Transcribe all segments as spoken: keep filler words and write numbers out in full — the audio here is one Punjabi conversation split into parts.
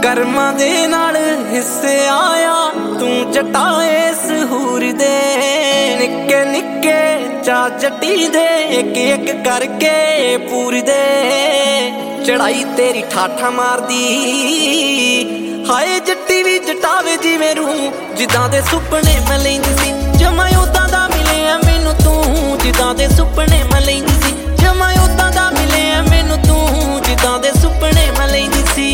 ਕਰਮਾਂ ਦੇ ਨਾਲ ਹਿੱਸੇ ਆਇਆ ਤੂੰ ਜਟਾਏ ਸਹੂਰ ਦੇ ਨਿੱਕੇ ਨਿੱਕੇ ਚਾ ਜੱਟੀ ਦੇ ਇੱਕ ਇੱਕ ਕਰਕੇ ਪੂਰ ਦੇ ਚੜਾਈ ਤੇਰੀ ਠਾਠਾ ਮਾਰਦੀ ਹਾਏ ਜੱਟੀ ਵੀ ਜਟਾਵੇ ਜਿਵੇਂ ਰੂ ਜਿੱਦਾਂ ਦੇ ਸੁਪਨੇ ਮੈਂ ਲੈਂਦੀ ਸੀ ਜਮਾਂ ਉਦਾਂ ਦਾ ਮਿਲਿਆ ਮੈਨੂੰ ਤੂੰ ਜਿੱਦਾਂ ਦੇ ਸੁਪਨੇ ਮੈਂ ਲੈਂਦੀ ਸੀ ਜਮਾਂ ਉਦਾਂ ਦਾ ਮਿਲਿਆ ਮੈਨੂੰ ਤੂੰ ਜਿੱਦਾਂ ਦੇ ਸੁਪਨੇ ਮੈਂ ਲੈਂਦੀ ਸੀ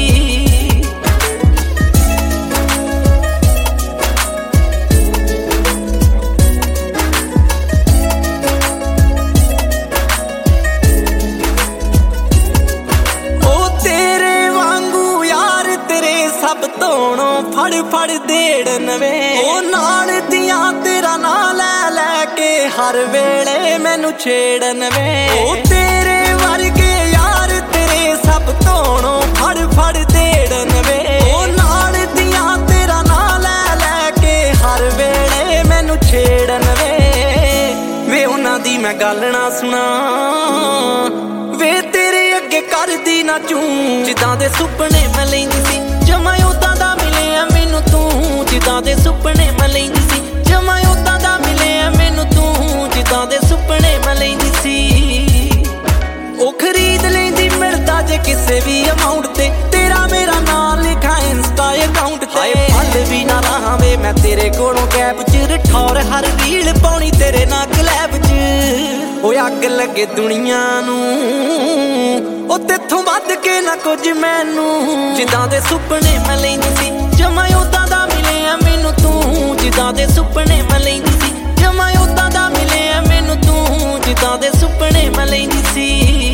ਸਭ ਤੋਣੋਂ ਫੜ ਫੜ ਦੇੜਨ ਵੇ ਉਹ ਨਾਲ ਦੀਆਂ ਤੇਰਾ ਨਾਂ ਲੈ ਲੈ ਕੇ ਹਰ ਵੇਲੇ ਮੈਨੂੰ ਛੇੜਨ ਵੇ ਉਹ ਤੇਰੇ ਵਰਗੇ ਯਾਰ ਤੇਰੇ ਸਭ ਤੋਣੋਂ ਫੜ ਫੜ ਦੇੜਨ ਵੇ ਉਹ ਨਾਲ ਦੀਆਂ ਤੇਰਾ ਨਾਂ ਲੈ ਲੈ ਕੇ ਹਰ ਵੇਲੇ ਮੈਨੂੰ ਛੇੜਨ ਵੇ ਵੇ ਉਹਨਾਂ ਦੀ ਮੈਂ ਗੱਲ ਨਾ ਸੁਣਾ ਵੇ ਤੇਰੇ ਅੱਗੇ ਕਰਦੀ ਨਾ ਚੂੰ ਜਿੱਦਾਂ ਦੇ ਸੁਪਨੇ ਮੈਂ ਲੈਂਦੀ ਸੀ ਜਮਾਂ ਉਦਾਂ ਦਾ ਮਿਲਿਆ ਮੈਨੂੰ ਤੂੰ ਜਿੱਦਾਂ ਦੇ ਸੁਪਨੇ ਮੈਂ ਲੈਂਦੀ ਸੀ ਜਮਾਂ ਉਦਾਂ ਦਾ ਮਿਲਿਆ ਮੈਨੂੰ ਤੂੰ ਜਿੱਦਾਂ ਦੇ ਸੁਪਨੇ ਮੈਂ ਲੈਂਦੀ ਸੀ ਉਹ ਖਰੀਦ ਲੈਂਦੀ ਮਿਲਦਾ ਜੇ ਕਿਸੇ ਵੀ ਅਮਾਉਂਟ ਤੇ ਤੇਰਾ ਮੇਰਾ ਨਾਂ ਲਿਖਾ ਇੰਸਟਾ ਅਕਾਊਂਟ ਤੇ ਹਾਏ ਫਲ ਵੀ ਨਾ ਰਹਾ ਵੇ ਮੈਂ ਤੇਰੇ ਕੋਲੋਂ ਗੈਪ ਚ ਰਠੌਰ ਹਰ ਰੀਲ ਪਾਉਣੀ ਤੇਰੇ ਨਾਲ ਕਲੈਬ ਚ ਉਹ ਅੱਗ ਲੱਗੇ ਦੁਨੀਆ ਨੂੰ ਉਹ ਤੇਥੋਂ ਵੱਧ ਕੇ ਨਾ ਕੁਝ ਮੈਨੂੰ ਜਿੱਦਾਂ ਦੇ ਸੁਪਨੇ ਮੈਂ ਲੈਂਦੀ ਸੀ ਜਮਾਂ ਉਦਾਂ ਦਾ ਮਿਲਿਆ ਮੈਨੂੰ ਤੂੰ ਜਿੱਦਾਂ ਦੇ ਸੁਪਨੇ ਮੈਂ ਲੈਂਦੀ ਸੀ ਜਮਾਂ ਉਦਾਂ ਦਾ ਮਿਲਿਆ ਮੈਨੂੰ ਤੂੰ ਜਿੱਦਾਂ ਦੇ ਸੁਪਨੇ ਮੈਂ ਲੈਂਦੀ ਸੀ